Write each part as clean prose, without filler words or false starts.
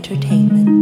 Entertainment.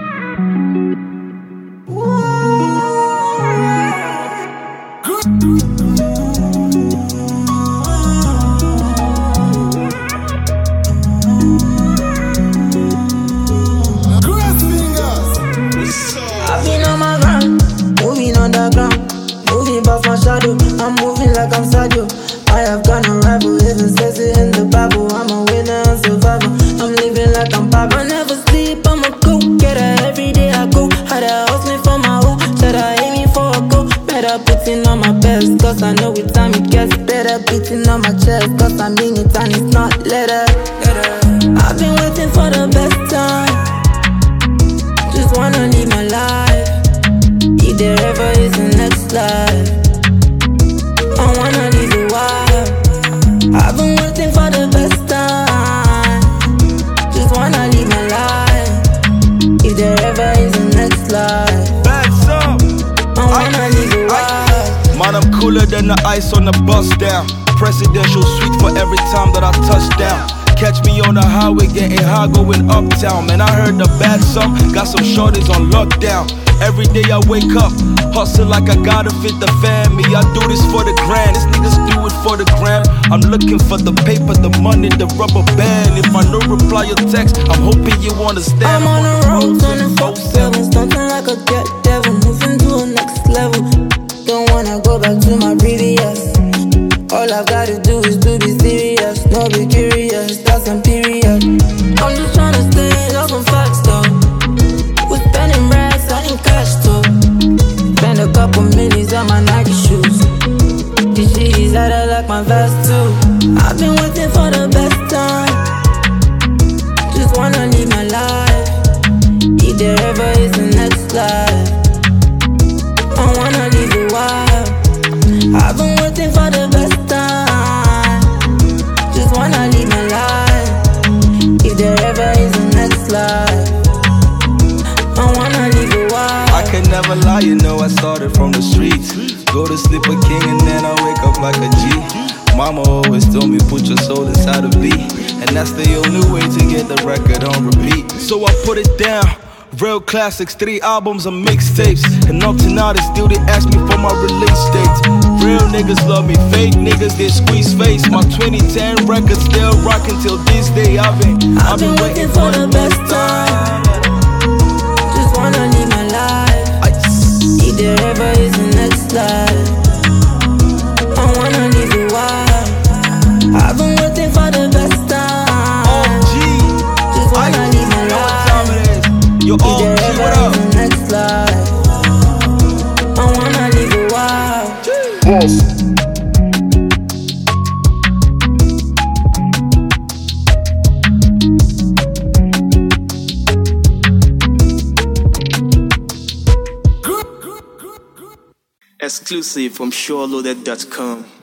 I've been on my grind, moving underground, moving past my shadow. I'm moving like I'm Sadio. I have got no rival, even says it in the Bible. I'm a winner and survivor. I'm living like I'm Pablo. I never sleep, I'm a go-getter. Every day I go harder, hustling for my own. Said I aiming for a goal. Better putting on my best, cause I know with time it gets better. Beating on my chest, cause I mean it and it's not letter. I've been waiting for the best time. Just wanna live my life. If there ever is a next life, I wanna live it wild. I've been waiting for the best time. Just wanna live my life. If there ever is a next life, I wanna live it wild. Man, I'm cooler than the ice on the bus down. Presidential suite for every time that I touch down. Catch me on the highway getting high going uptown. Man, I heard the bad song, got some shorties on lockdown. Every day I wake up, hustle like I gotta fit the family. I do this for the grand, these niggas do it for the gram. I'm looking for the paper, the money, the rubber band. If I don't reply your text, I'm hoping you understand. I'm on the road, 24/7, stunting like a get devil, moving to a next level. Don't wanna go back to my previous. All I've gotta do is to be serious, no be curious, that's some period. I'm just tryna stay up on facts though. We're spending racks, I need cash too. Spend a couple millies on my Nike shoes. This shit is out of like my vest too. I've been waiting for the best time. Just wanna live my life. If there ever is a next life, I wanna live it wild. I've been waiting for the best time. Just wanna live my life. If there ever is a next life, I wanna live it wild. I can never lie, you know I started from the streets. Go to sleep a king and then I wake up like a G. Mama always told me put your soul inside a beat, and that's the only way to get the record on repeat. So I put it down. Real classics, 3 albums and mixtapes. And up to now they still they ask me for my release dates. Real niggas love me, fake niggas they squeeze face. My 2010 record still rockin' till this day. I've been waiting for the best time. Just wanna live my life. If there ever is a next life, I wanna live it wild. I've been waiting for the best time. Just wanna live my life. Yo, if there ever is a next life, I wanna live it wild. Exclusive from SureLoaded.com.